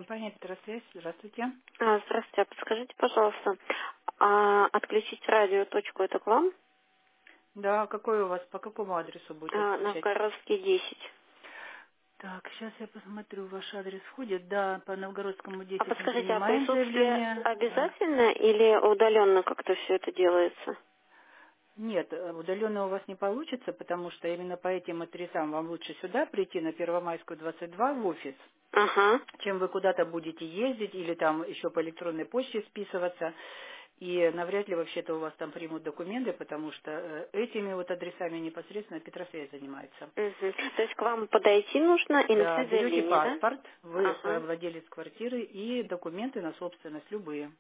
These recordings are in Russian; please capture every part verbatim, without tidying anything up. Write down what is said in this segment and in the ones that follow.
компания Петросвязь. Здравствуйте. А, Здравствуйте. А подскажите, пожалуйста, а отключить радиоточку это к вам? Да, какой у вас, по какому адресу будете А, на отключать? Коровский десять. Так, сейчас я посмотрю, ваш адрес входит. Да, по Новгородскому А десять мы подскажите, а принимаем присутствие заявление. А, обязательно или удаленно как-то все это делается? Нет, э, удаленно у вас не получится, потому что именно по этим адресам вам лучше сюда прийти, на Первомайскую, двадцать два, в офис, Ага. чем вы куда-то будете ездить или там еще по электронной почте списываться. И навряд ли вообще-то у вас там примут документы, потому что э, этими вот адресами непосредственно Петросвязь занимается. Угу. То есть к вам подойти нужно и Да, написать берете заявление, да? паспорт, вы э, Ага. владелец квартиры и документы на собственность любые.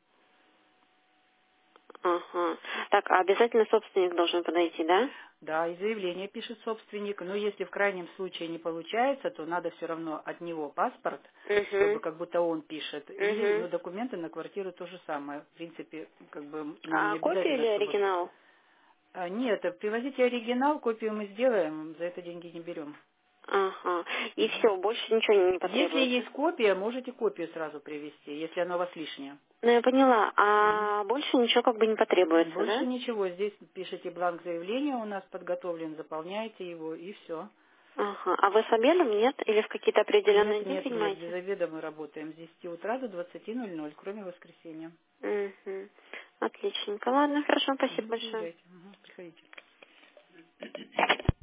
Ага. Так, а обязательно собственник должен подойти, да? Да, и заявление пишет собственник, но если в крайнем случае не получается, то надо все равно от него паспорт, чтобы Угу. как будто он пишет, и Угу. ну, документы на квартиру то же самое. В принципе, как бы нам А не копия или обязательно, чтобы... оригинал? А, нет, э, привозите оригинал, копию мы сделаем, за это деньги не берем. Ага. И Мгм. все, больше ничего не Если потребуется. есть копия, можете копию сразу привезти, если она у вас лишняя. Ну, я поняла. Мгм. А больше ничего как бы не потребуется, Больше да? ничего. Здесь пишите бланк заявления, у нас подготовлен, заполняете его и все. Ага. А вы с обедом, нет? Или в какие-то определенные Нет, дни нет, нет, без принимаете? обеда мы работаем с десяти утра до двадцати ноль ноль, кроме воскресенья. Угу. Отличненько. Ладно, хорошо, спасибо Мгм, большое. приезжайте, мгм, приходите.